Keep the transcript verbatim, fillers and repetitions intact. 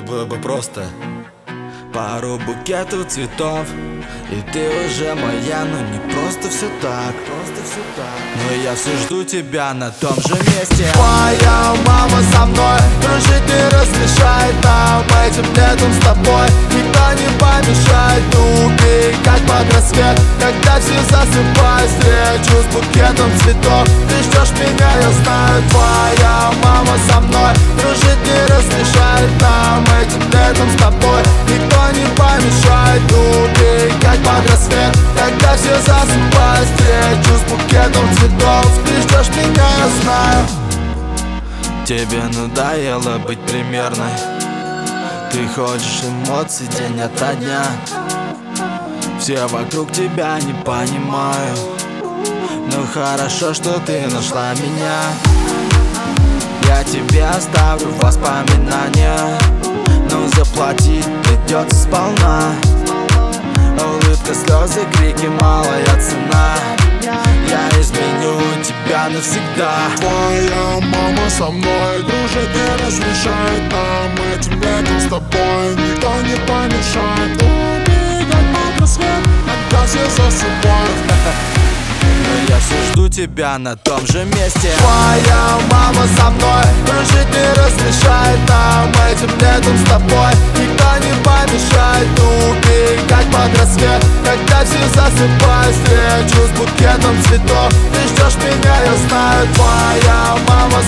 было бы просто пару букетов цветов, и ты уже моя, но не просто все так, просто все так. Но я все жду тебя на том же месте. Моя мама со мной дружит и разрешает нам этим летом с тобой. Никто не помешает убегать под рассвет, когда все засыпают. Встречу с букетом цветов, ты ждешь меня, я знаю. Твоя мама со мной дружит и разрешает нам этим летом с тобой. Никто не помешает убегать под рассвет, когда все засыпают. Встречу с букетом цветов, ты ждешь меня, я знаю. Тебе надоело быть примерной, ты хочешь эмоций день ото дня. Все вокруг тебя не понимают, ну хорошо, что ты нашла меня. Я тебе оставлю воспоминания, но заплатить придется сполна. Улыбка, слезы, крики, малая цена. Я изменю тебя навсегда. Твоя мама со мной дружит и разрешает нам этим летом с тобой. Никто не помешает убегать под рассвет, когда все засыпают. Но я все жду тебя на том же месте. Твоя мама со мной дружит и разрешает нам этим летом с тобой. Никто не помешает убегать под рассвет, когда все засыпают. Встречу с букетом цветов, ты ждешь меня, я знаю. Твоя мама